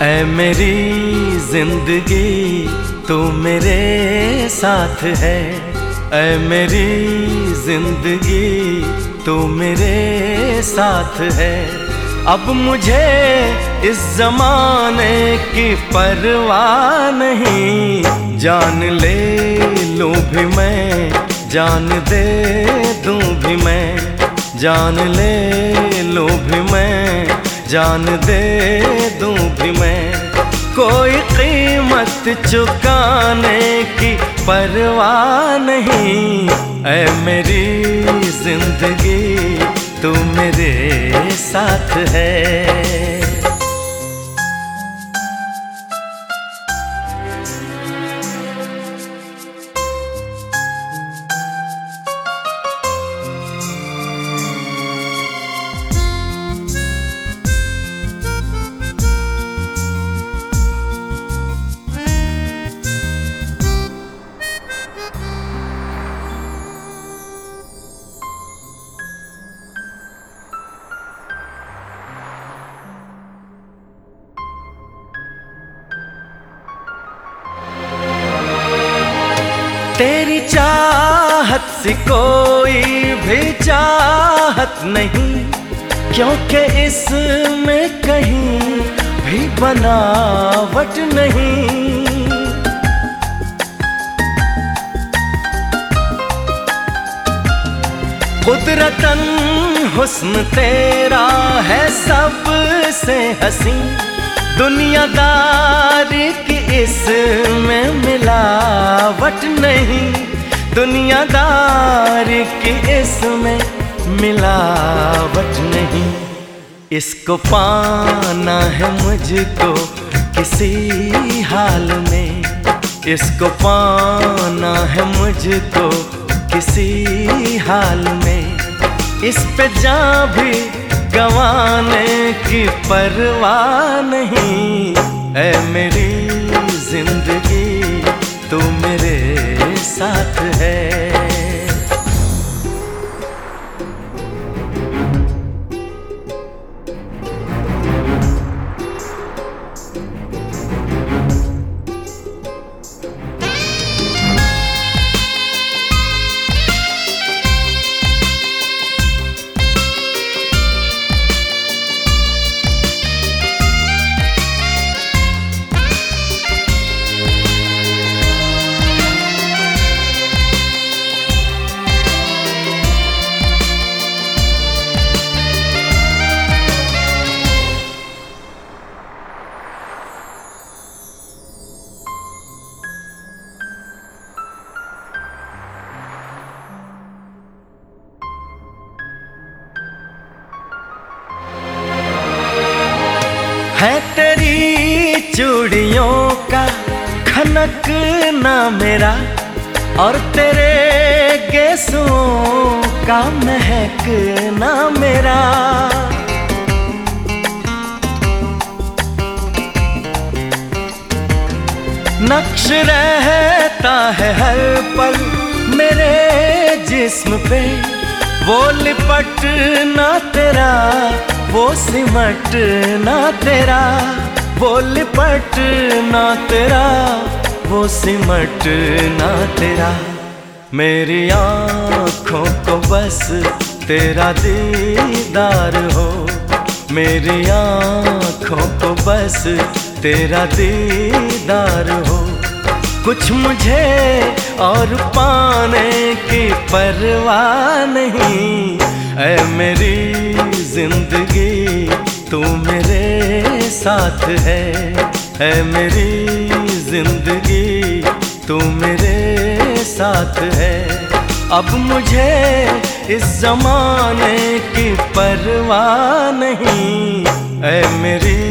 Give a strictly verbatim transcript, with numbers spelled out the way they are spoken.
ऐ मेरी जिंदगी तू मेरे साथ है, ऐ मेरी जिंदगी तू मेरे साथ है। अब मुझे इस जमाने की परवाह नहीं, जान ले लूं भी मैं, जान दे दूं भी मैं, जान ले लूं भी मैं, जान दे दूं भी मैं। कोई कीमत चुकाने की परवाह नहीं, ऐ मेरी जिंदगी तू मेरे साथ है। तेरी चाहत सी कोई भी चाहत नहीं, क्योंकि इसमें कहीं भी बनावट नहीं। कुदरतन हुस्न तेरा है सबसे हसी, दुनियादारी की इसमें मिलावट नहीं, दुनियादारी की इसमें मिलावट नहीं। इसको पाना है मुझको किसी हाल में, इसको पाना है मुझको किसी हाल में। इस पे जान भी गंवाने की परवाह नहीं, ऐ मेरी जिंदगी तू मेरे साथ है। है तेरी चूड़ियों का खनकना मेरा, और तेरे गेसुओं का महकना मेरा। नक्श रहता है हर पल मेरे जिस्म पे, वो लिपटना तेरा, वो सिमटना तेरा, वो लिपटना तेरा, वो सिमटना तेरा। मेरी आँखों को बस तेरा दीदार हो, मेरी आँखों को बस तेरा दीदार हो। कुछ मुझे और पाने की परवाह नहीं, ऐ मेरी जिंदगी तू मेरे साथ है, ऐ मेरी जिंदगी तू मेरे साथ है। अब मुझे इस जमाने की परवाह नहीं, ऐ मेरी